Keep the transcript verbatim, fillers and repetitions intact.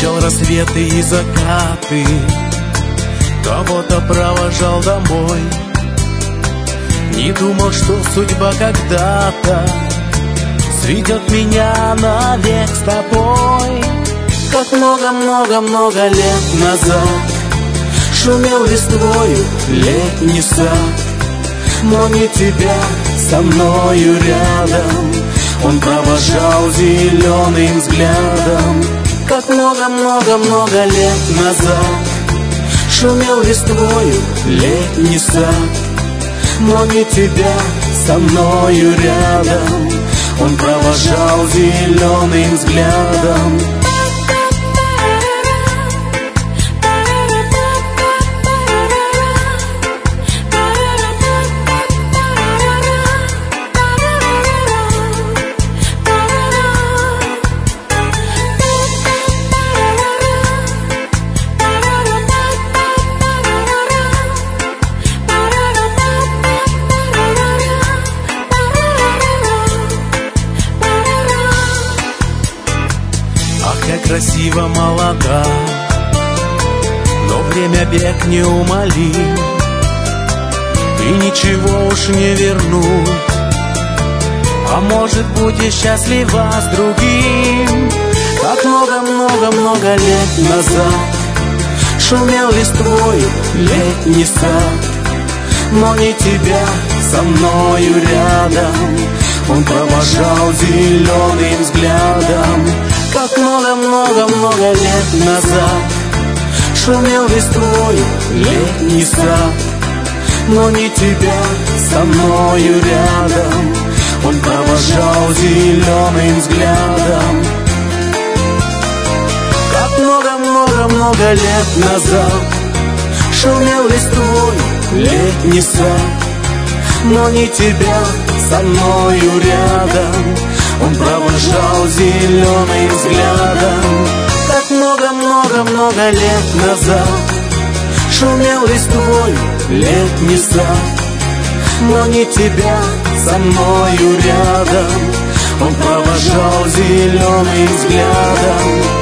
Встречал рассветы и закаты, кого-то провожал домой. Не думал, что судьба когда-то сведет меня навек с тобой. Как много-много-много лет назад шумел листвою летний сад, но не тебя со мною рядом он провожал зеленым взглядом. Как много-много-много лет назад шумел листвою летний сад, но не тебя со мною рядом он провожал зеленым взглядом. Красиво молода, но время бег неумолим, и ничего уж не вернуть. А может, будешь счастлива с другим. Как много-много-много лет назад шумел листвою летний сад, но не тебя со мною рядом он провожал зеленым взглядом. Как много-много-много лет назад шумел листвою летний сад, но не тебя со мною рядом он провожал зеленым взглядом. Как много-много-много лет назад шумел листвою летний сад, но не тебя со мною рядом он провожал зеленым взглядом. Как много-много-много лет назад шумел листвою летний сад, но не тебя со мною рядом он провожал зеленым взглядом.